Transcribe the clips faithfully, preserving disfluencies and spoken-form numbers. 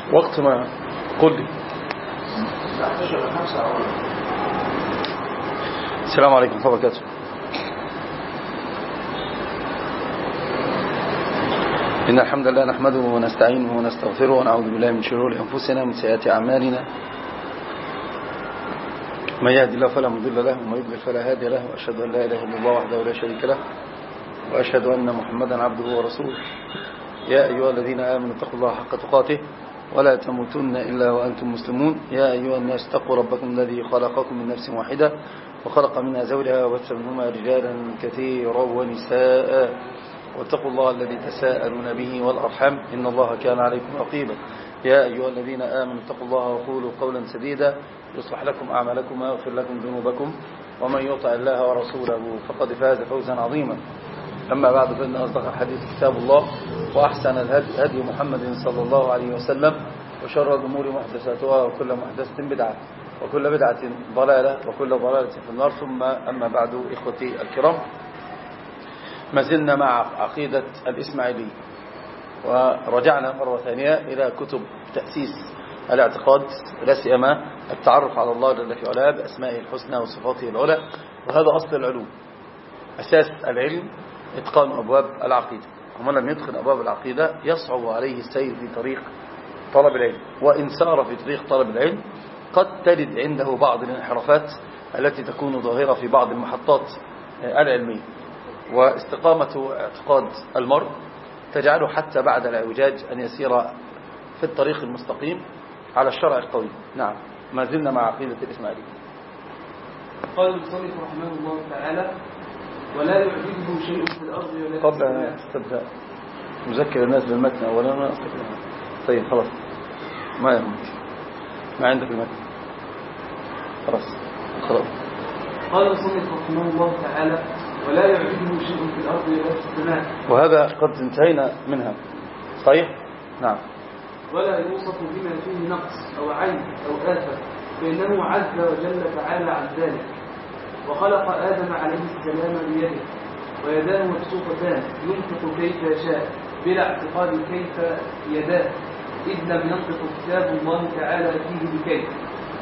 وقت ما قل لي. السلام عليكم ورحمة الله وبركاته. إن الحمد لله نحمده ونستعينه ونستغفره ونعوذ بالله من شرور أنفسنا ومن سيئات أعمالنا. من يهدي الله فلا مضل له ومن يضلل فلا هادي له، وأشهد أن لا إله إلا الله وحده لا شريك له، وأشهد أن محمدا عبده ورسوله. يا أيها الذين آمنوا اتقوا الله حق تقاته ولا تموتن إلا وأنتم مسلمون. يا أيها الناس اتقوا ربكم الذي خلقكم من نفس واحدة وخلق منها زوجها وبث منهما رجالا كثيرا ونساء، واتقوا الله الذي تساءلون به والأرحام إن الله كان عليكم رقيبا. يا أيها الذين آمنوا اتقوا الله وقولوا قولا سديدا يصلح لكم أعمالكم ويغفر لكم ذنوبكم، ومن يطع الله ورسوله فقد فاز فوزا عظيما. أما بعد، فإن أصدق الحديث كتاب الله، وأحسن الهدي هدي محمد صلى الله عليه وسلم، وشر الأمور محدثاتها، وكل محدثة بدعة، وكل بدعة ضلالة، وكل ضلالة في النار. ثم أما بعد، إخوتي الكرام، ما زلنا مع عقيدة الإسماعيلي، ورجعنا مرة ثانية إلى كتب تأسيس الاعتقاد، لا سيما التعرف على الله جل في علاه بأسمائه الحسنى وصفاته العلى. وهذا أصل العلوم، أساس العلم إتقان أبواب العقيدة، ومن لم يتقن أبواب العقيدة يصعب عليه السير في طريق طلب العلم، وإن سار في طريق طلب العلم قد تجد عنده بعض الانحرافات التي تكون ظاهرة في بعض المحطات العلمية. واستقامة اعتقاد المرء تجعله حتى بعد الاعوجاج أن يسير في الطريق المستقيم على الشرع القوي. نعم، ما زلنا مع عقيدة الإسماعيلي. قال المصنف رحمه الله تعالى: ولا يعجزه شيء في الأرض ولا قبل أن تبدأ نذكر الناس بالمتن أولا. ما طيب خلاص، ما يهمك، ما عندك المتن، خلاص خلاص. قال المصنف رحمه الله تعالى: ولا يعجزه شيء في الأرض ولا في السماء. وهذا قد انتهينا منها، صحيح؟ نعم. ولا يوصف بما فيه نقص أو عيب أو آفة، فإنه عز وجل تعالى عن ذلك. وخلق آدم عليه السلام بيده، ويداه مبسوطتان ينفق كيف يشاء بلا اعتقاد كيف يداه، إذ لم ينطق كتاب الله تعالى فيه بكيف.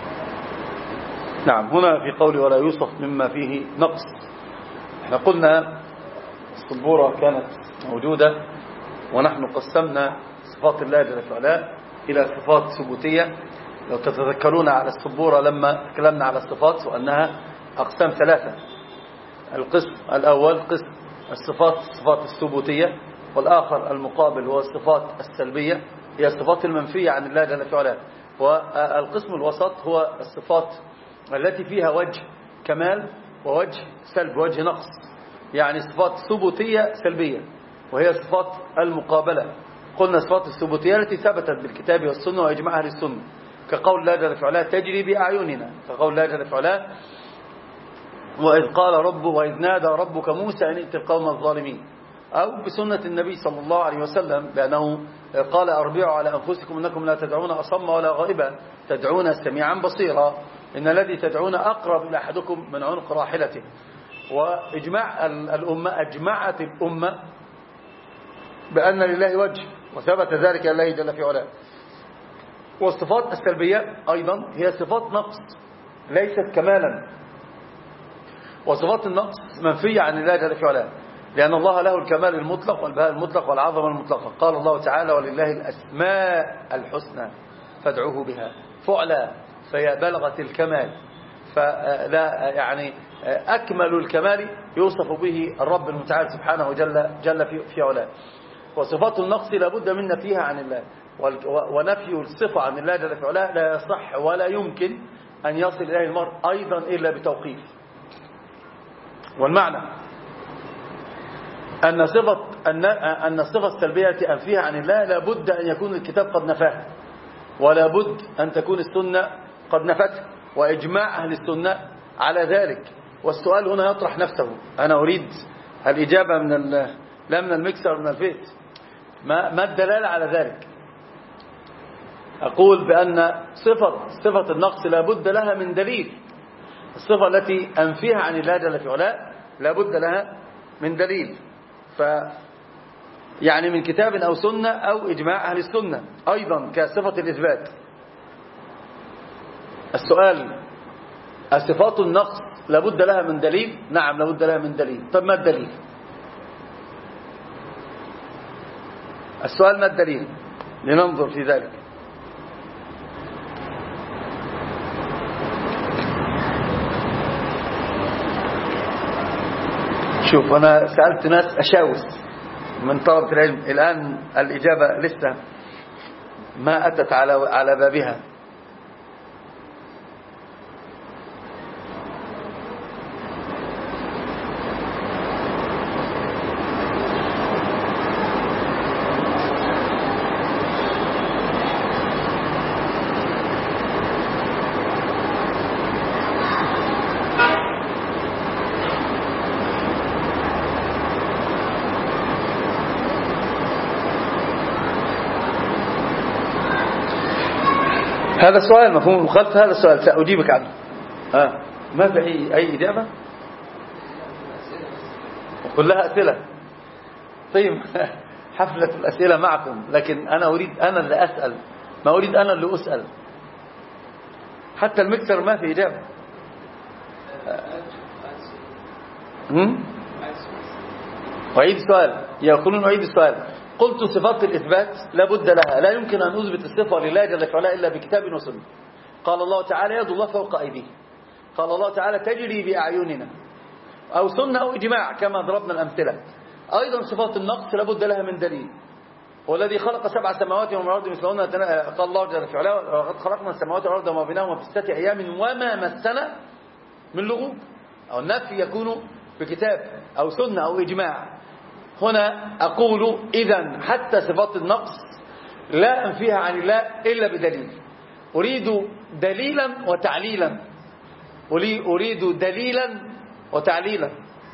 نعم، هنا في قول ولا يوصف مما فيه نقص، احنا قلنا السبورة كانت موجودة، ونحن قسمنا صفات الله جل وعلا إلى صفات ثبوتية. لو تتذكرون على السبورة لما تكلمنا على الصفات وأنها أقسام ثلاثة. القسم الأول قسم الصفات الصفات الثبوتية، والآخر المقابل هو الصفات السلبية، هي الصفات المنفية عن الله جل وعلا. والقسم الوسط هو الصفات التي فيها وجه كمال ووجه سلب، وجه نقص، يعني صفات ثبوتية سلبية، وهي صفات المقابلة. قلنا صفات الثبوتية التي ثبتت بالكتاب والسنة وإجماع أهل السنة، كقول الله جل وعلا تجري بأعيننا، كقول الله جل وعلا وإذ قال رب وإذ نادى ربك موسى أن ائت القوم الظالمين، أو بسنة النبي صلى الله عليه وسلم بأنه قال أربعوا على أنفسكم إنكم لا تدعون أصم ولا غائبا، تدعون سميعا بصيرا، إن الذي تدعون أقرب إلى أحدكم من عنق راحلته. وإجماع الأمة، أجمعت الأمة بأن لله وجه، وثبت ذلك لله جل في علاه. والصفات السلبية أيضا هي صفات نقص ليست كمالا، وصفات النقص منفية عن الله جل في علاه، لأن الله له الكمال المطلق والبهاء المطلق والعظمة المطلقة. قال الله تعالى: ولله الأسماء الحسنى فادعوه بها، فعلا، فهي بلغت الكمال، فلا يعني أكمل الكمال يوصف به الرب المتعال سبحانه جل, جل في, في علاه. وصفات النقص لابد من نفيها عن الله، ونفي الصفة عن الله جل في علاه لا يصح ولا يمكن أن يصل إليه المرء أيضا إلا بتوقيف. والمعنى أن صفة أن الصفة السلبية التي أنفيها عن الله لابد أن يكون الكتاب قد نفاها، ولا بد أن تكون السنة قد نفتها، وإجماع أهل السنة على ذلك. والسؤال هنا يطرح نفسه، أنا أريد الإجابة من لا من المكسر من الفيت، ما, ما الدلالة على ذلك؟ أقول بأن صفة صفة النقص لابد لها من دليل. الصفة التي أنفيها عن الله جل في علاه لابد لها من دليل. يعني من كتاب أو سنة أو إجماع أهل السنة أيضا كصفة الإثبات. السؤال: الصفات النقص لابد لها من دليل؟ نعم لابد لها من دليل. طب ما الدليل؟ السؤال: ما الدليل؟ لننظر في ذلك. شوف، أنا سألت ناس أشاوس من طلبة العلم، الآن الإجابة لسه ما أتت على على بابها. هذا السؤال مفهوم المخالفة، هذا السؤال سأجيبك عنه. آه. ما في أي, أي إجابة؟ كلها أسئلة. طيب حفلة الأسئلة معكم، لكن أنا أريد أنا اللي أسأل، ما أريد أنا اللي أسأل. حتى المكسر ما في إجابة. هم؟ أعيد السؤال. يقولون أعيد السؤال. قلت صفات الإثبات لابد لها، لا يمكن أن أثبت الصفة لله جل وعلا إلا بكتاب وسنة. قال الله تعالى: يد الله فوق أيديه. قال الله تعالى: تجري بأعيننا. أو سنة أو إجماع كما ضربنا الأمثلة. أيضا صفات النقص لابد لها من دليل. والذي خلق سبع سماوات والأرض مثلهن، قال الله جل وعلا: وقد خلقنا السماوات والأرض وما بينهما في ستة أيام وما مسنا من لغوب. أو النفي يكون بكتاب أو سنة أو إجماع. هنا أقول إذن حتى صفات النقص لا أنفيها عن الله إلا بدليل. أريد دليلا وتعليلا. أريد دليلا وتعليلا.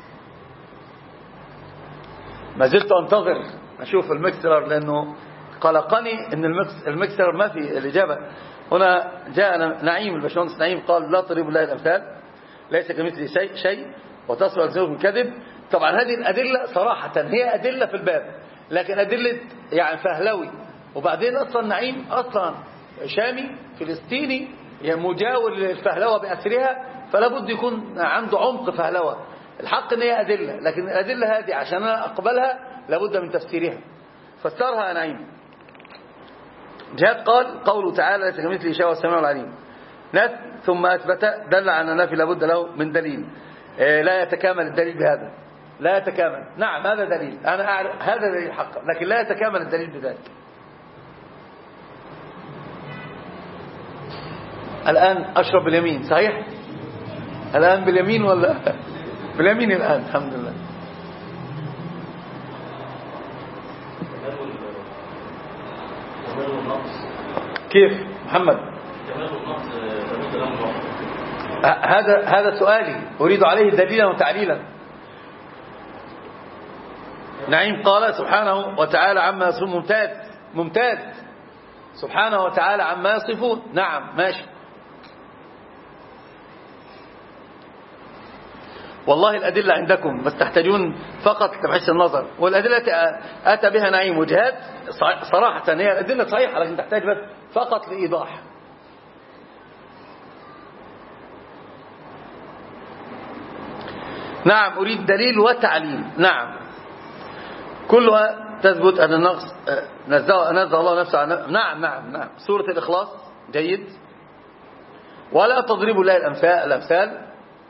ما زلت أنتظر أشوف المكسر، لأنه قلقني أن المكسر ما في الإجابة. هنا جاء نعيم الباشمهندس نعيم قال: لا تضربوا الله الأمثال، ليس كمثله شيء شيء وتصل ألسنتكم الكذب. طبعا هذه الأدلة صراحة هي أدلة في الباب، لكن أدلة يعني فهلوي. وبعدين أصلا نعيم أصلا شامي فلسطيني مجاور للفهلوة بأسرها، فلا بد يكون عنده عمق فهلوة. الحق ان هي أدلة، لكن الأدلة هذه عشان أنا أقبلها لابد من تفسيرها. فسرها نعيم. جهاد قال: قوله تعالى: ليس كمثله شيء والسميع العليم. نفي ثم أثبت دل على أن النفي لابد له من دليل. لا يتكامل الدليل بهذا، لا يتكامل. نعم هذا دليل، أنا أعرف هذا دليل حقا، لكن لا يتكامل الدليل بذلك. الآن أشرب باليمين صحيح؟ الآن باليمين ولا باليمين؟ الآن الحمد لله. كيف محمد؟ هذا هذا سؤالي، أريد عليه دليلا وتعليلا. نعيم قال: سبحانه وتعالى عما يصفون. ممتاز ممتاز. سبحانه وتعالى عما يصفون. نعم ماشي. والله الأدلة عندكم، بس تحتاجون فقط لتبحث النظر. والأدلة أتى بها نعيم وجهاد صراحة هي الأدلة صحيحة، لكن تحتاج بس فقط لإيضاح. نعم أريد دليل وتعليل. نعم كلها تثبت أن النقص نزه, نزه الله نفسه عن. نعم نعم نعم. سورة الإخلاص جيد. ولا تضربوا الله الأمثال،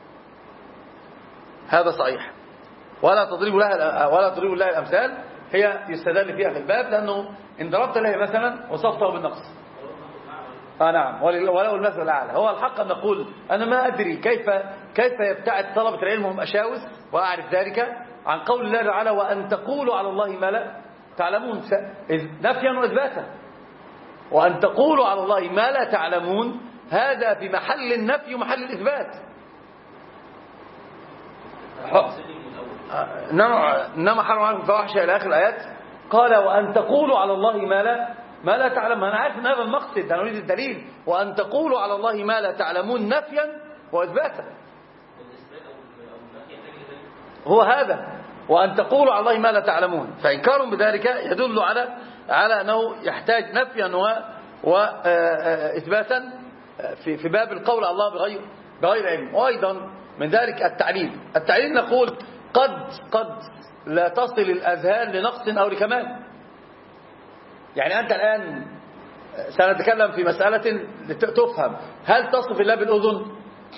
هذا صحيح. ولا تضربوا الله ولا تضربوا الله الأمثال هي يستدل فيها في الباب، لأنه إن ضربت له مثلا وصفته بالنقص. آه نعم. ولو المثل الأعلى. هو الحق أن نقول أنا ما أدري كيف كيف يبتعد طلبة العلم هم أشاوس، وأعرف ذلك عن قول الله تعالى: وأن تقولوا على الله ما لا تعلمون، نفيا وإثباتا. وأن تقولوا على الله ما لا تعلمون هذا في محل النفي ومحل الإثبات. إنما حرم عليكم الفواحش إلى آخر الآيات. قال: وأن تقولوا على الله ما لا ما لا تعلم. أنا عارف أن هذا المقصد، أنا أريد الدليل. وأن تقولوا على الله ما لا تعلمون نفيا وإثباتا. هو هذا وأن تقولوا على الله ما لا تعلمون. فإنكارهم بذلك يدل على على أنه يحتاج نفيا وإثباتا في في باب القول على الله بغير بغير علم. وأيضا من ذلك التعليل. التعليل نقول قد قد لا تصل الأذهان لنقص أو لكمال. يعني أنت الآن سنتكلم في مسألة تفهم، هل تصف الله بالأذن؟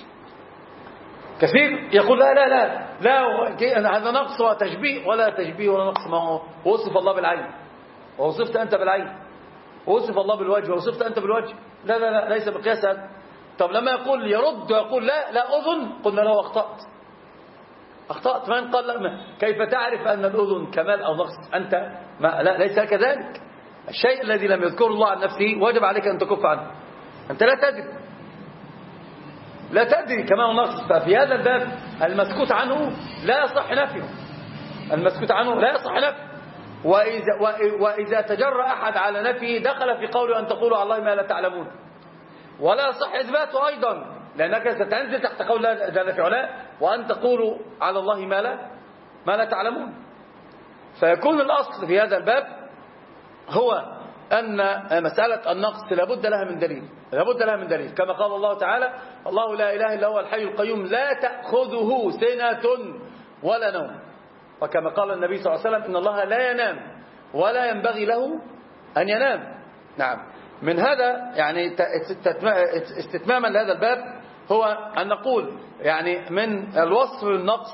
كثير يقول لا لا لا لا هذا نقص وتشبيه. ولا تشبيه ولا نقص، ما هو وصف الله بالعين ووصفت أنت بالعين، ووصف الله بالوجه ووصفت أنت بالوجه. لا لا لا ليس بقياس هذا. طب لما يقول يرد ويقول لا لا أذن، قلنا له أخطأت أخطأت. من قال لا؟ كيف تعرف أن الأذن كمال أو نقص؟ أنت ما لا ليس كذلك. الشيء الذي لم يذكره الله عن نفسه واجب عليك أن تكف عنه. أنت لا تدري لا تدري كمال نقص. ففي هذا الباب المسكوت عنه لا يصح نفيه. المسكوت عنه لا يصح نفيه. وإذا, وإذا تجرأ أحد على نفيه دخل في قوله أن تقولوا على الله ما لا تعلمون. ولا يصح إثباته أيضا، لأنك ستنزل تحت قول الله جل في علاه وأن تقولوا على الله ما لا ما لا تعلمون. فيكون الأصل في هذا الباب هو أن مسألة النقص لابد لها من دليل لابد لها من دليل كما قال الله تعالى الله لا إله إلا هو الحي القيوم لا تأخذه سنة ولا نوم. وكما قال النبي صلى الله عليه وسلم إن الله لا ينام ولا ينبغي له أن ينام. نعم. من هذا يعني استتماما لهذا الباب هو أن نقول يعني من الوصف بالنقص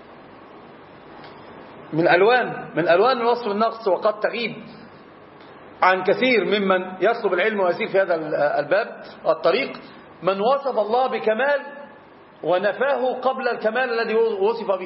من ألوان من ألوان الوصف بالنقص وقد تغيب عن كثير ممن يطلب العلم ويسير في هذا الباب الطريق من وصف الله بكمال ونفاه قبل الكمال الذي وصف به.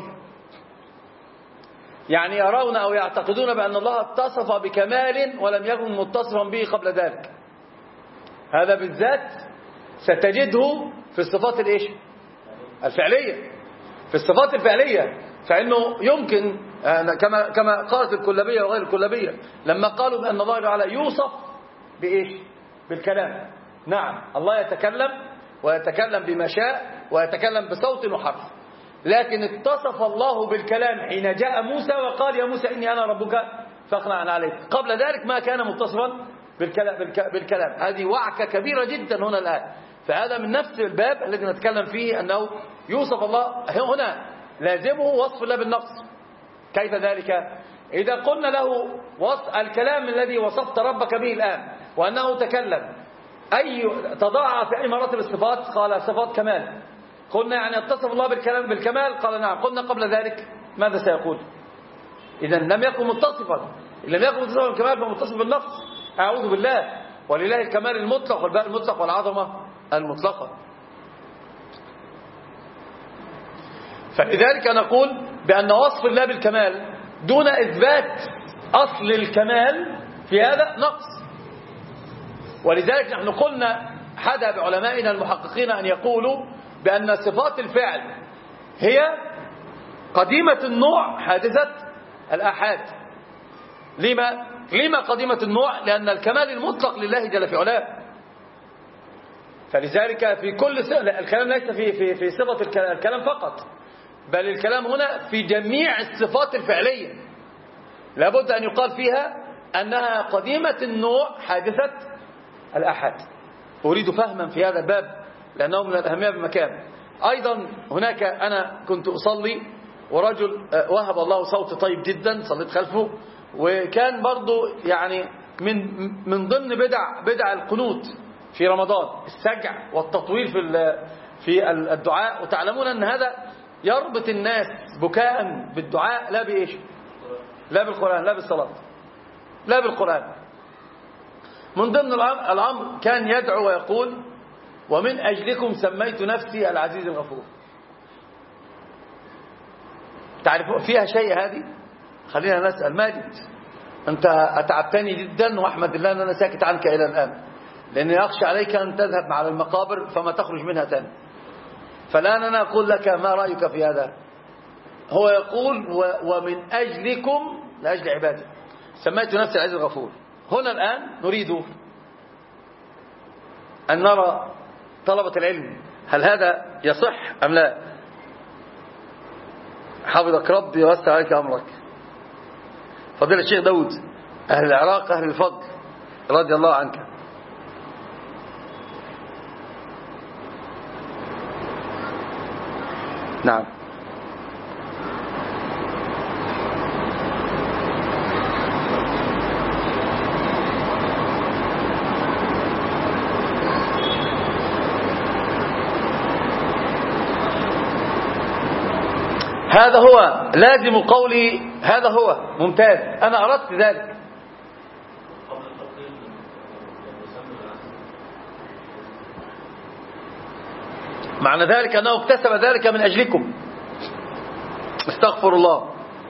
يعني يرون أو يعتقدون بأن الله اتصف بكمال ولم يكن متصفا به قبل ذلك. هذا بالذات ستجده في الصفات الايش الفعلية. في الصفات الفعلية فإنه يمكن كما كما قالت الكلابية وغير الكلابية لما قالوا بأن الله تعالى يوصف بإيش بالكلام. نعم الله يتكلم ويتكلم بما شاء ويتكلم بصوت وحرف، لكن اتصف الله بالكلام حين جاء موسى وقال يا موسى إني أنا ربك فاخلع عليك. قبل ذلك ما كان متصفا بالكلام, بالكلام. هذه وعكة كبيرة جدا هنا الآن. فهذا من نفس الباب الذي نتكلم فيه أنه يوصف الله هنا لازمه وصف الله بالنقص. كيف ذلك؟ إذا قلنا له وصف الكلام الذي وصفت ربك به الآن وأنه تكلم أي تضاعف في أي مراتب الصفات؟ قال صفات كمال. قلنا يعني اتصف الله بالكلام بالكمال؟ قال نعم. قلنا قبل ذلك ماذا سيقول؟ إذا لم يكن متصفا. إن لم يكن متصفا بالكمال فمتصف بالنقص. أعوذ بالله. ولله الكمال المطلق والباء المطلق والعظمة المطلقة. فلذلك نقول بأن وصف الله بالكمال دون إثبات أصل الكمال في هذا نقص. ولذلك نحن قلنا حدا بعلمائنا المحققين أن يقولوا بأن صفات الفعل هي قديمة النوع حادثة الآحاد. لما؟ لما قديمة النوع؟ لأن الكمال المطلق لله جل في علاه. فلذلك في كل س... الكلام ليس في في في صفة الكلام فقط، بل الكلام هنا في جميع الصفات الفعلية لابد أن يقال فيها أنها قديمة النوع حادثة الآحاد. أريد فهما في هذا الباب لأنه من الأهمية بمكان. أيضا هناك أنا كنت أصلي ورجل وهب الله صوت طيب جدا صليت خلفه، وكان برضو يعني من من ضمن بدع بدع القنوت في رمضان السجع والتطويل في في الدعاء. وتعلمون أن هذا يربط الناس بكاء بالدعاء لا بإيش لا بالقرآن لا بالصلاة لا بالقرآن. من ضمن الأمر كان يدعو ويقول ومن أجلكم سميت نفسي العزيز الغفور. تعرفوا فيها شيء هذه؟ خلينا نسأل ماجد، أنت أتعبتني جدا وأحمد الله أن أنا ساكت عنك إلى الآن، لأني أخشى عليك أن تذهب مع المقابر فما تخرج منها ثاني. فالآن أنا أقول لك ما رأيك في هذا؟ هو يقول ومن أجلكم لأجل عباده سميت نفسي العزيز الغفور. هنا الآن نريد أن نرى طلبة العلم هل هذا يصح أم لا. حفظك ربي ووسع عليك أمرك. فضيلة الشيخ داود، أهل العراق أهل الفضل رضي الله عنك. نعم. هذا هو لازم قولي، هذا هو ممتاز، أنا أردت ذلك. معنى ذلك أنه اكتسب ذلك من أجلكم. استغفر الله.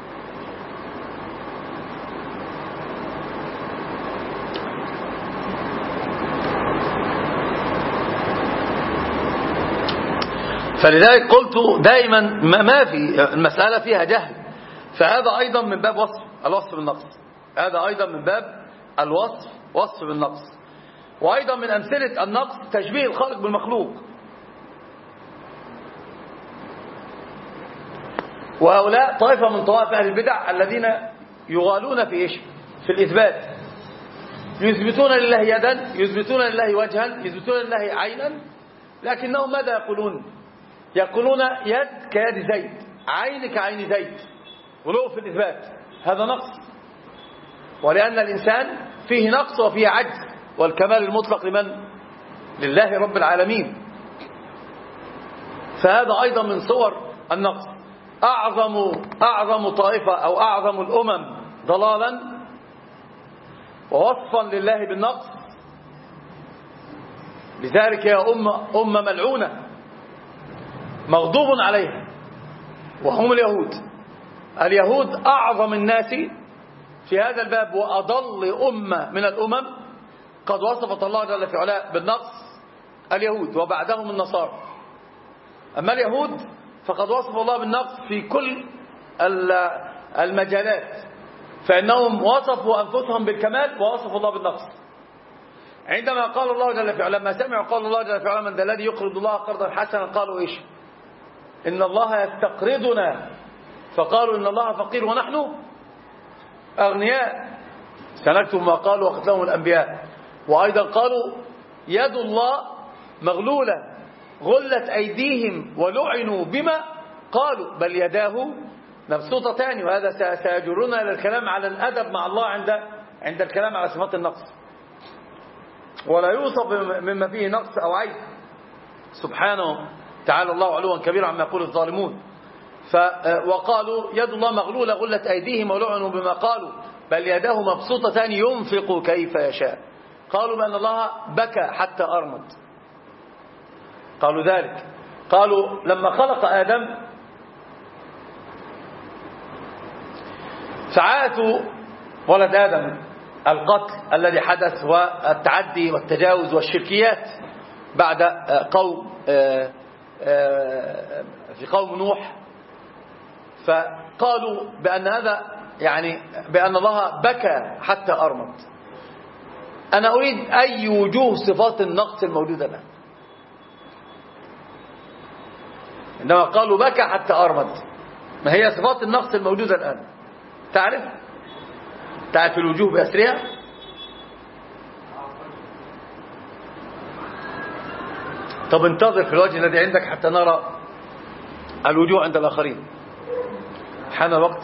فلذلك قلت دائما ما في المسألة فيها جهل، فهذا أيضا من باب وصف الوصف بالنقص، هذا أيضا من باب الوصف وصف بالنقص. وأيضا من أمثلة النقص تشبيه الخالق بالمخلوق. وهؤلاء طائفة من طوائف أهل البدع الذين يغالون في إيش؟ في الإثبات. يثبتون لله يدا، يثبتون لله وجها، يثبتون لله عينا، لكنهم ماذا يقولون؟ يقولون يد كيد زيد، عين كعين زيد، ولو في الإثبات. هذا نقص، ولأن الإنسان فيه نقص وفيه عجز، والكمال المطلق لمن؟ لله رب العالمين. فهذا أيضا من صور النقص. أعظم أعظم طائفة أو أعظم الأمم ضلالا ووصفا لله بالنقص، لذلك يا أمة أمة ملعونة مغضوب عليها، وهم اليهود. اليهود أعظم الناس في هذا الباب وأضل أمة من الأمم، قد وصفت الله جل في علاه بالنقص اليهود، وبعدهم النصارى. أما اليهود فقد وصف الله بالنقص في كل المجالات، فإنهم وصفوا أنفسهم بالكمال ووصفوا الله بالنقص. عندما قال الله جل في علاه، لما سمعوا قال الله جل في علاه من ذا الذي يقرض الله قرضا حسنا، قالوا إيش؟ إن الله يستقرضنا، فقالوا إن الله فقير ونحن أغنياء، سنكتب ما قالوا وقتلهم الأنبياء. وأيضا قالوا يد الله مغلولة غلت أيديهم ولعنوا بما قالوا بل يداه مبسوطتان. وهذا سيجرنا إلى الكلام على الأدب مع الله عند عند الكلام على صفات النقص. ولا يوصف مما فيه نقص أو عيب سبحانه تعالى الله علوا كبيرا عما يقول الظالمون. وقالوا يد الله مغلولة غلت أيديهم ولعنوا بما قالوا بل يداه مبسوطتان ينفق كيف يشاء. قالوا بأن الله بكى حتى أرمد، قالوا ذلك. قالوا لما خلق آدم فعاتوا ولد آدم القتل الذي حدث والتعدي والتجاوز والشركيات بعد قوم في قوم نوح، فقالوا بأن هذا يعني بأن الله بكى حتى أرمد. أنا أريد أي وجوه صفات النقص الموجودة الآن؟ إنما قالوا بكى حتى أرمد، ما هي صفات النقص الموجودة الآن؟ تعرف؟ تعرف الوجوه بأسرها؟ طب انتظر في الوجه الذي عندك حتى نرى الوجوه عند الآخرين. حان الوقت.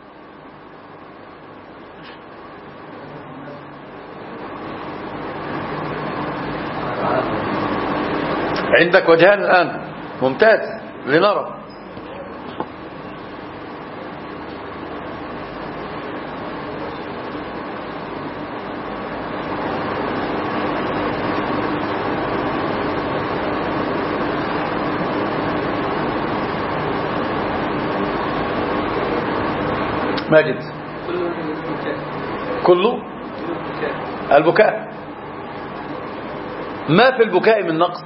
عندك وجهان الآن، ممتاز، لنرى. ماجد. كله البكاء. ما في البكاء من نقص؟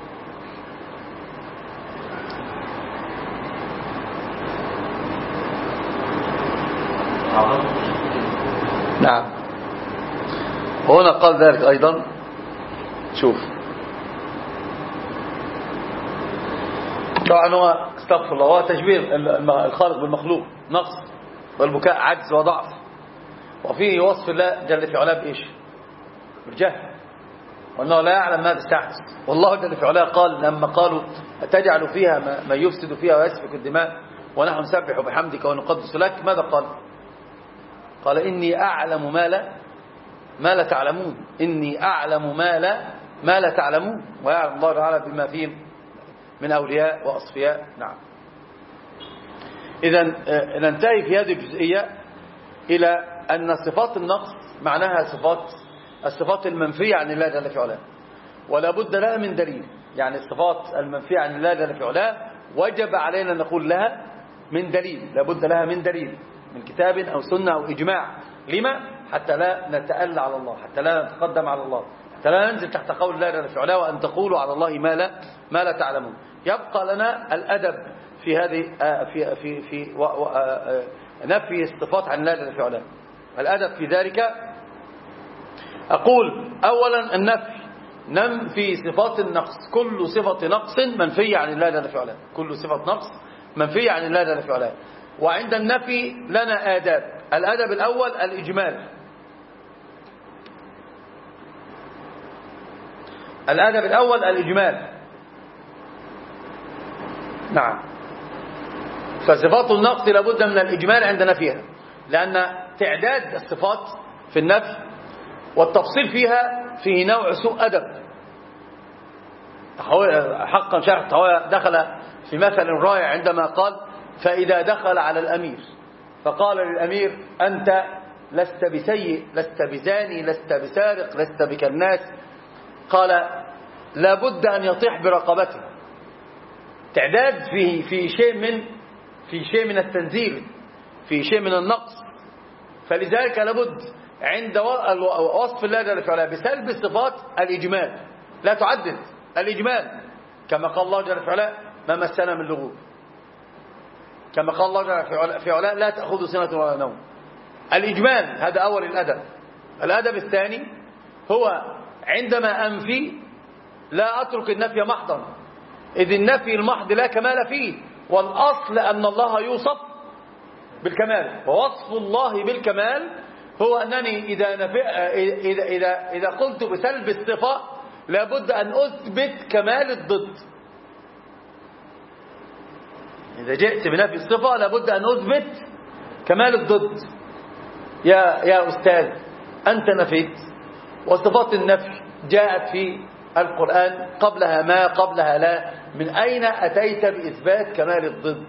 نعم. هنا قال ذلك أيضا. شوف طبعا هو استغفر الله، هو تشبيه الخالق بالمخلوق، نقص والبكاء عجز وضعف. وفيه وصف الله جل في علاه بإيش؟ بالجهل، وأنه لا يعلم ماذا سيحدث. والله جل في علاه قال لما قالوا أتجعل فيها ما يفسد فيها ويسفك الدماء ونحن نسبح بحمدك ونقدس لك، ماذا قال؟ قال إني أعلم ما لا ما لا تعلمون، إني أعلم ما لا ما لا تعلمون، ويعلم الله تعالى بما فيه من أولياء وأصفياء. نعم. إذن ننتهي في هذه الجزئية إلى أن صفات النقص معناها صفات الصفات المنفية عن الله جل في علاه، ولا بد لها من دليل. يعني الصفات المنفية عن الله جل في علاه وجب علينا أن نقول لها من دليل، لا بد لها من دليل من كتاب أو سنة أو إجماع. لما؟ حتى لا نتألى على الله، حتى لا نتقدم على الله، حتى لا ننزل تحت قول الله جل في علاه وأن تقولوا على الله ما لا ما لا تعلمون. يبقى لنا الأدب في هذه في في في نفي الصفات عن الله جل في علاه. الأدب في ذلك أقول أولا النفي، ننفي صفات النقص، كل صفة نقص منفية عن الله جل في علاه، كل صفة نقص منفية عن الله جل في علاه. وعند النفي لنا آداب. الأدب الأول الإجمال، الأدب الأول الإجمال. نعم. فصفات النقص لابد من الإجمال عند نفيها، لأن تعداد الصفات في النفي والتفصيل فيها فيه نوع سوء أدب. حقا شرح دخل في مثل رائع عندما قال فإذا دخل على الأمير فقال للأمير أنت لست بسيء، لست بزاني، لست بسارق، لست بكناس، قال لابد أن يطيح برقبته. تعداد فيه في شيء من في شيء من التنزيل، في شيء من النقص. فلذلك لابد عند وصف الله جل وعلا بسلب الصفات الإجمال، لا تعدد، الإجمال. كما قال الله جل وعلا ما مسنا من لغوب، كما قال الله جل في علا لا تأخذ سنة ولا نوم. الإجمال هذا أول الأدب. الأدب الثاني هو عندما أنفي لا أترك النفي محضا، إذ النفي المحض لا كمال فيه، والأصل أن الله يوصف بالكمال. ووصف الله بالكمال هو أنني إذا, نفي إذا, إذا, إذا قلت بسلب الصفة لابد أن أثبت كمال الضد. إذا جئت بنفي الصفة لابد أن أثبت كمال الضد. يا, يا أستاذ أنت نفيت، وصفات النفي جاءت في القرآن قبلها ما قبلها لا، من أين أتيت بإثبات كمال الضد؟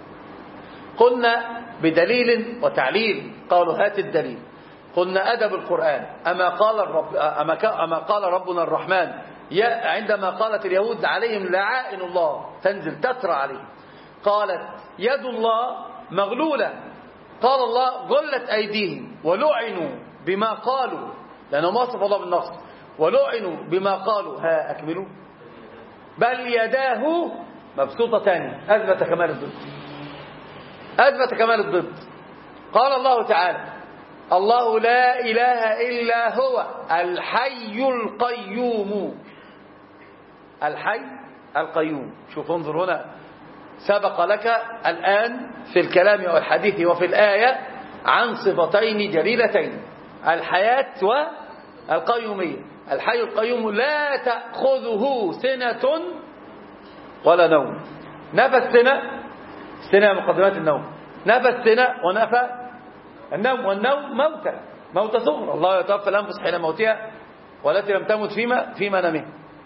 قلنا بدليل وتعليل، قالوا هات الدليل. قلنا أدب القرآن أما قال, الرب أما قال ربنا الرحمن عندما قالت اليهود عليهم لعائن الله تنزل تترى عليهم، قالت يد الله مغلولة، قال الله غلت أيديهم ولعنوا بما قالوا، لأنه ما وصف الله بالنصر، ولعنوا بما قالوا ها أكملوا بل يداه مبسوطتان، أثبت كمال الضد، أثبت كمال الضد. قال الله تعالى الله لا إله إلا هو الحي القيوم، الحي القيوم. شوف انظر هنا، سبق لك الآن في الكلام والحديث وفي الآية عن صفتين جليلتين، الحياة والقيومية. الحي القيوم لا تأخذه سنة ولا نوم، نفى السنة، السنة مقدمات النوم، نفى السنة ونفى النوم، والنوم موتى، موتى صغرى، الله يتوفى الأنفس حين موتها والتي لم تمت فيما في منامها.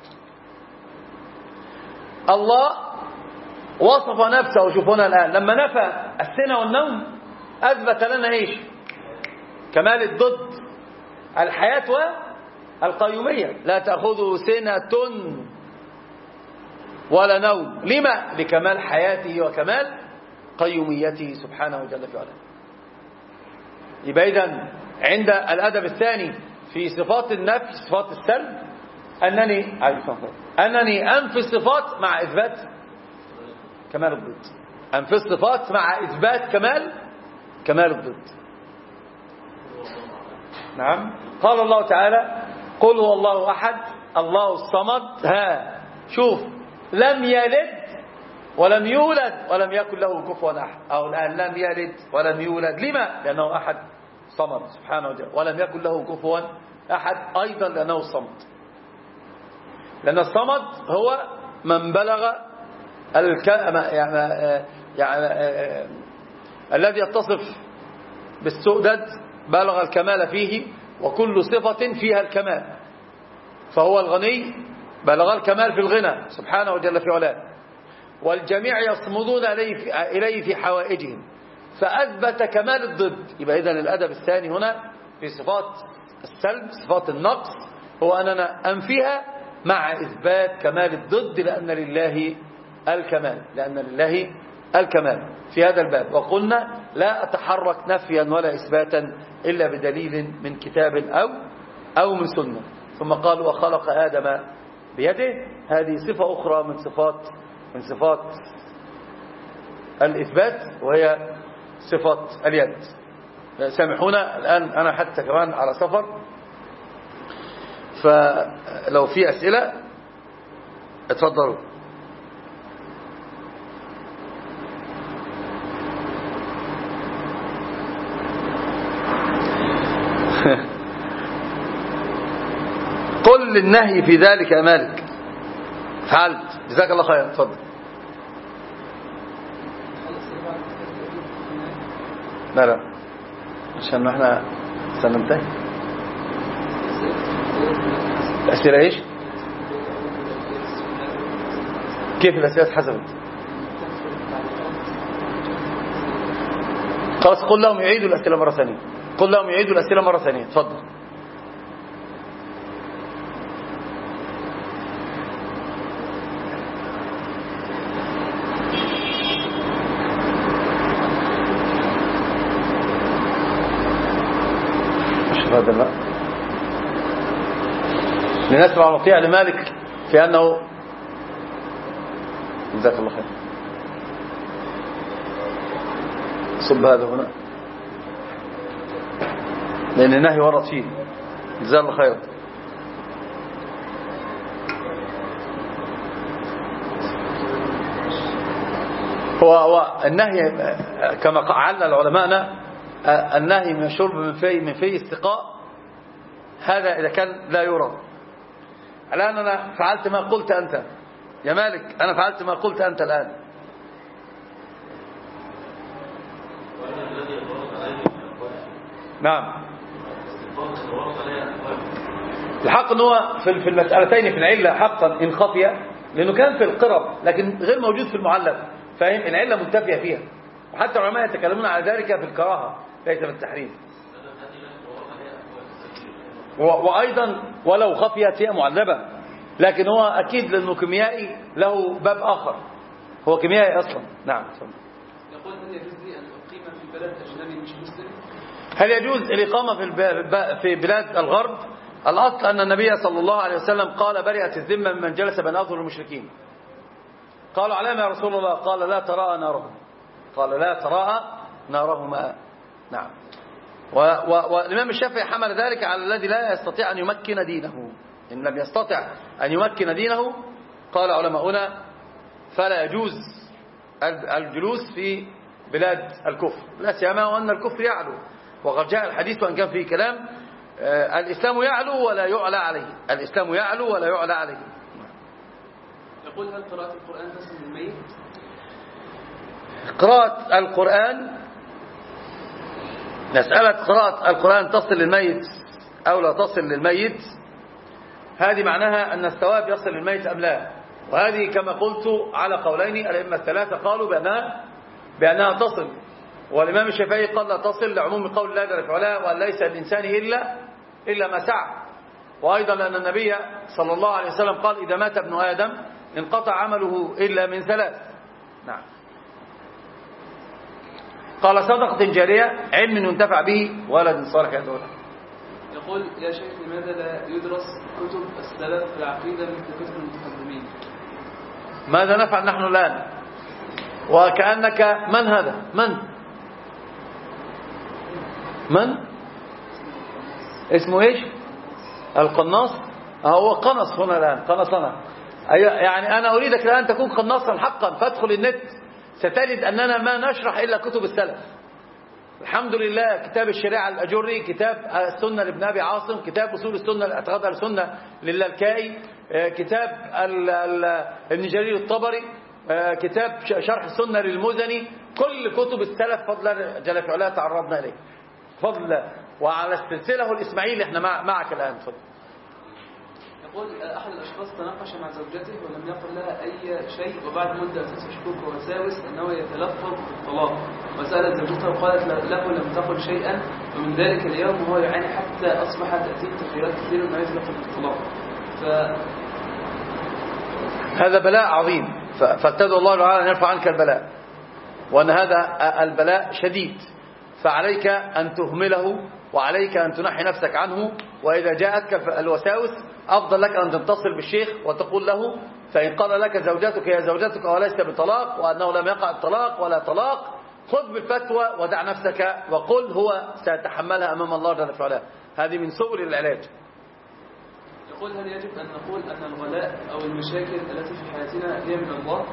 الله وصف نفسه، شوف هنا الآن لما نفى السنة والنوم أثبت لنا إيش؟ كمال الضد، الحياة والقيومية، لا تأخذه سنة ولا نوم. لما؟ لكمال حياته وكمال قيوميته سبحانه جل في علاه. يبقى إذن عند الأدب الثاني في صفات النفي، صفات السلب، أنني أنني أنفي الصفات مع إثبات كمال الضد، أنفي الصفات مع إثبات كمال كمال الضد. نعم. قال الله تعالى قل هو الله أحد الله الصمد، ها شوف لم يلد ولم يولد ولم يكن له كفوا أحد، أو الآن لم يلد ولم يولد. لما؟ لأنه أحد صمد سبحانه وتعالى. ولم يكن له كفوا أحد أيضا لأنه الصمد، لأن الصمد هو من بلغ الك... يعني... يعني... الذي يتصف بالسؤدد بلغ الكمال فيه، وكل صفة فيها الكمال، فهو الغني بلغ الكمال في الغنى سبحانه وجل في علاه، والجميع يصمدون إليه في حوائجهم، فأثبت كمال الضد. يبقى إذن الأدب الثاني هنا في صفات السلب، صفات النقص، هو أننا أنفيها مع إثبات كمال الضد، لأن لله الكمال، لأن لله الكمال في هذا الباب. وقلنا لا أتحرك نفيا ولا إثباتا إلا بدليل من كتاب أو أو من سنة. ثم قال وخلق آدم بيده، هذه صفة أخرى من صفات من صفات الإثبات، وهي صفة اليد. سامحونا الآن أنا حتى كمان على سفر، فلو في أسئلة اتفضلوا. قل للنهي في ذلك يا مالك. فعلت، جزاك الله خير. اتفضل. لا لا عشان احنا سننتهي. الأسئلة ايش؟ كيف الأسئلة اتحسبت؟ خلاص قل لهم يعيدوا الأسئلة مرة ثانية، قل لهم يعيدوا الأسئلة مرة ثانية. اتفضل. هذا لا لنسمع ونطيع لمالك في أنه جزاك الله خير. صب هذا هنا لأن النهي ورد فيه. جزاك الله خير. هو هو النهي كما علل علماءنا، النهي من الشرب من في من في استقاء، هذا إذا كان لا يرى. الآن أنا فعلت ما قلت أنت يا مالك، أنا فعلت ما قلت أنت الآن. نعم الحق أنه في المسألتين في العلة حقا إن خفية، لأنه كان في القرب لكن غير موجود في المعلق، فاهم؟ العلة منتفية فيها، وحتى العلماء يتكلمون على ذلك في الكراهة ليس في التحريم. وأيضا ولو خفيت هي معلبة، لكن هو أكيد لأنه كيميائي له باب آخر، هو كيميائي أصلا. نعم. يقول هل يجوز لي أن أقيم في بلد أجنبي مش مسلم؟ هل يجوز الإقامة في في بلاد الغرب؟ الأصل أن النبي صلى الله عليه وسلم قال برئت الذمة ممن جلس بين أظهر المشركين. قالوا علامة يا رسول الله؟ قال لا تراءى نارهم، قال لا تراءى نارهما. نعم. والإمام الشافعي حمل ذلك على الذي لا يستطيع أن يمكن دينه. إن لم يستطع أن يمكن دينه قال علماؤنا فلا يجوز الجلوس في بلاد الكفر، لا سيما وأن الكفر يعلو، وقد جاء الحديث وأن كان فيه كلام آه الإسلام يعلو ولا يعلى عليه، الإسلام يعلو ولا يعلى عليه. يقول هل قراءة القرآن تصل للميت؟ قراءة القرآن، مسألة قراءة القرآن تصل للميت أو لا تصل للميت، هذه معناها أن الثواب يصل للميت أم لا، وهذه كما قلت على قولين الأئمة الثلاثة، قالوا بأنها بأنها تصل، والإمام الشافعي قال لا تصل لعموم قول الله جل وعلا وأن ليس للإنسان إلا إلا ما سعى، وأيضا لأن النبي صلى الله عليه وسلم قال إذا مات ابن آدم انقطع عمله إلا من ثلاث. نعم. قال صدقة جارية، علم ينتفع به، ولد صالح يدعو له. يقول يا شيخ لماذا لا يدرس كتب السلف في العقيدة مثل كتب المتقدمين؟ ماذا نفعل نحن الآن؟ وكأنك من هذا؟ من؟ من؟ اسمه ايش؟ القناص. هو قنص هنا الآن، قنصنا. يعني أنا أريدك الآن تكون قناصا حقا، فادخل النت ستجد أننا ما نشرح إلا كتب السلف. الحمد لله، كتاب الشريعة الأجري، كتاب السنة لابن أبي عاصم، كتاب أصول السنة الاعتقاد السنة للالكائي، كتاب ابن جرير الطبري، كتاب شرح السنة للمزني، كل كتب السلف فضل جل في علاه تعرضنا إليه فضل. وعلى السلسلة الإسماعيلي احنا معك الآن. فضل. يقول أحد الأشخاص تناقش مع زوجته ولم يقل لها أي شيء، وبعد مدة أساس شكوك ووساوس أنه يتلفظ بالطلاق، وسألت زوجته وقالت له لم تقل شيئا، ومن ذلك اليوم وهو يعاني حتى أصبح تأتيه تخيلات كثيرة أنه يتلفظ بالطلاق. ف... هذا بلاء عظيم، فاتدعو الله تعالى أن يرفع عنك البلاء، وأن هذا البلاء شديد، فعليك أن تهمله وعليك أن تنحي نفسك عنه. وإذا جاءتك الوساوس أفضل لك أن تتصل بالشيخ وتقول له، فإن قال لك زوجتك هي زوجتك وليس بطلاق وأنه لم يقع الطلاق ولا طلاق، خذ بالفتوى ودع نفسك وقل هو سيتحملها أمام الله جل وعلا. هذه من سبل العلاج. يقول هل يجب أن نقول أن الغلاء أو المشاكل التي في حياتنا هي من الله؟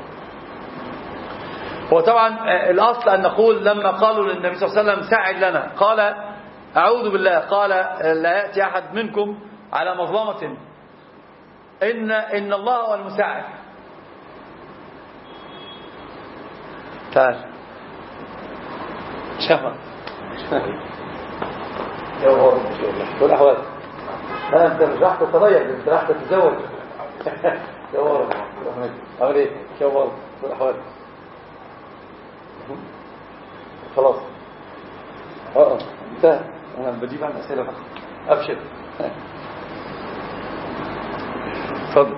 هو طبعا الأصل أن نقول لما قالوا للنبي صلى الله عليه وسلم ساعد لنا، قال أعوذ بالله، قال لا يأتي أحد منكم على مظلمة إن, إن الله هو المساعد. تعال شفا يا الله كل أحوال. لا أنت مش راح تتغير، أنت راح تتزوج. يا الله أعمل إيه يا الله كل أحوال. خلاص اه انتهى، انا بجيب عن اسئله بقى. ابشر. اتفضل.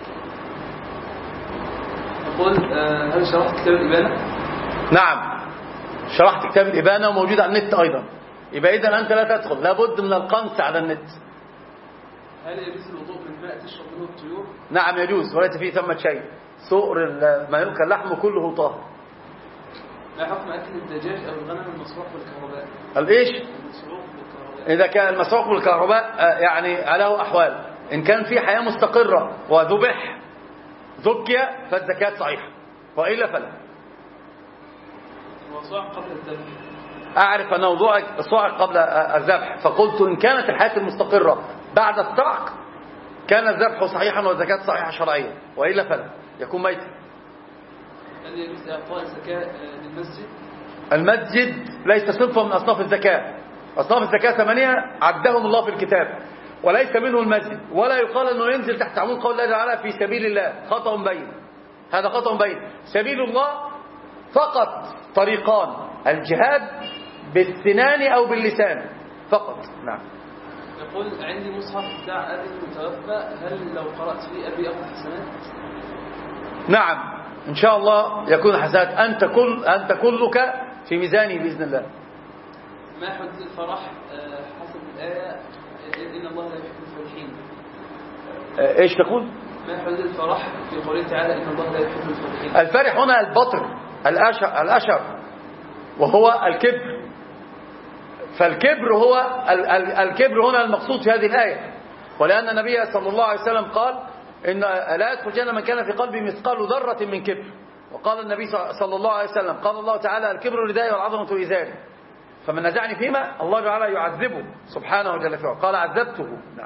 يقول هل شرحت كتاب الإبانة؟ نعم شرحت كتاب الإبانة وموجود على النت ايضا. يبقى اذا انت لا تدخل، لابد من القنص على النت. هل يجوز الوضوء من ماء تشرب منه الطيور؟ نعم يجوز، وليس فيه ثمة شيء. سؤر ما يؤكل لحمه كله طاهر. ما حكم أكل الدجاج أو الغنم المسروق بالكهرباء؟ الإيش؟ المسروق بالكهرباء. إذا كان المسروق بالكهرباء يعني له أحوال. إن كان في حياة مستقرة وذبح ذكي فالزكاة صحيحة، وإلا فلا. وصعق قبل الذبح. أعرف أنه صعق قبل الذبح، فقلت إن كانت الحياة المستقرة بعد الصعق كان الذبح صحيحا والزكاة صحيحة شرعيا، وإلا فلا يكون ميتا. هل يجوز إعطاء الزكاة للمسجد؟ المسجد ليس صنفا من أصناف الزكاة. أصناف الزكاة ثمانية عدهم الله في الكتاب، وليس منه المسجد، ولا يقال أنه ينزل تحت عموم قول الله تعالى في سبيل الله. خطأ بين، هذا خطأ بين. سبيل الله فقط طريقان، الجهاد بالسنان أو باللسان فقط. نعم. يقول عندي مصحف بتاع أبي المتوفى، هل لو قرأت فيه أبي أخذ حسنات؟ نعم إن شاء الله يكون حسنات، أنت كل أنت كلك في ميزاني بإذن الله. ما حدود الفرح حسب الآية إن الله لا يحب الفرحين؟ إيش تقول؟ ما حدود الفرح في قوله تعالى إن الله لا يحب الفرحين؟ الفرح هنا البطر الأشر, الأشر وهو الكبر. فالكبر هو الكبر هنا المقصود في هذه الآية، ولأن النبي صلى الله عليه وسلم قال إن لا يدخل الجنة من كان في قلبه مثقال ذرة من كبر. وقال النبي صلى الله عليه وسلم قال الله تعالى الكبر ردائي والعظمة إزاري، فمن نزعني فيما الله تعالى يعذبه سبحانه وجل في علاه. قال عذبته. نعم.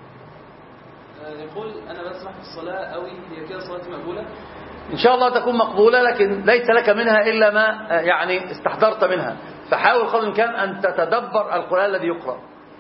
يقول أنا بسمح في الصلاة أوي، هي كده صلاتي مقبولة؟ إن شاء الله تكون مقبولة، لكن ليس لك منها إلا ما يعني استحضرت منها، فحاول قدر الإمكان أن تتدبر القرآن الذي يقرأ.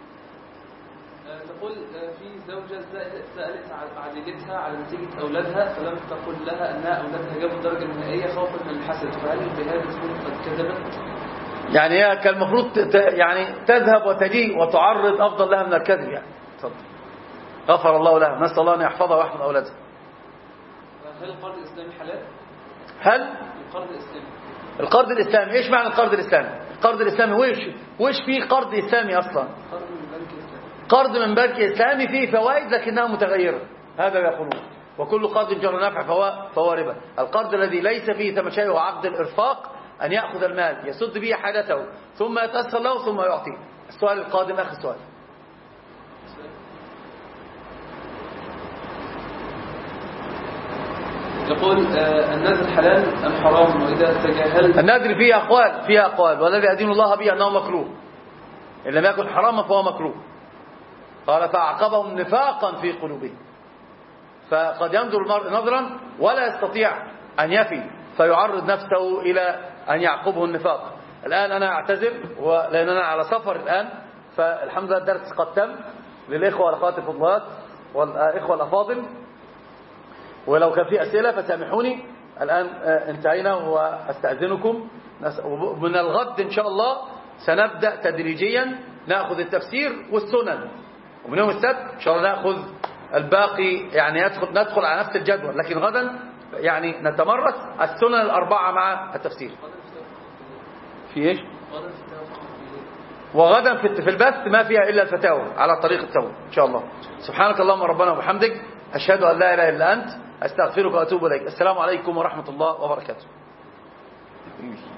تقول في زوجة سألت عديدتها على نتيجة أولادها، فلم تقل لها أنها أولادها جابوا الدرجة النهائية خوفا من الحسد، فهل بهذا تكون قد كذبت؟ يعني هي كان المفروض يعني تذهب وتجيء وتعرض أفضل لها من الكذب. يعني تفضل. غفر الله لها، نسأل الله أن يحفظها ويحفظ أولادها. هل القرض الإسلامي حلال؟ هل القرض الإسلامي القرض الإسلامي إيش معنى القرض الإسلامي؟ القرض الإسلامي ويش ويش فيه قرض إسلامي أصلا؟ قرض من بنك إسلامي. قرض من بنك إسلامي فيه فوائد لكنها متغيرة، هذا يقولون. وكل قرض جر نفع فهو فهو ربا. القرض الذي ليس فيه ثمن شيء هو عقد الإرفاق، أن يأخذ المال يسد به حاجته ثم يتأسر له ثم يعطيه. السؤال القادم آخر سؤال. يقول آه النذر حلال أم حرام؟ وإذا تجاهلت النذر فيه أقوال فيه أقوال والذي أدين الله به أنه مكروه، إن لم يكن حراما فهو مكروه. قال فأعقبهم نفاقا في قلوبهم. فقد ينظر المرء نظرا ولا يستطيع أن يفي فيعرض نفسه إلى أن يعقبه النفاق. الآن أنا أعتذر لأن أنا على سفر الآن، فالحمد لله الدرس قد تم للإخوة والأخوات الفضلات والإخوة الأفاضل، ولو كان في أسئلة فسامحوني. الآن انتهينا وأستأذنكم. من الغد إن شاء الله سنبدأ تدريجيا نأخذ التفسير والسنن، ومن يوم السبت إن شاء الله نأخذ الباقي، يعني ندخل, ندخل على نفس الجدول، لكن غدا يعني نتمرس السنن الأربعة مع التفسير. في إيش؟ وغدا في البث ما فيها إلا الفتاوى على طريق التوبة إن شاء الله. سبحانك اللهم ربنا وبحمدك، أشهد أن لا إله إلا أنت، أستغفرك وأتوب إليك. السلام عليكم ورحمة الله وبركاته.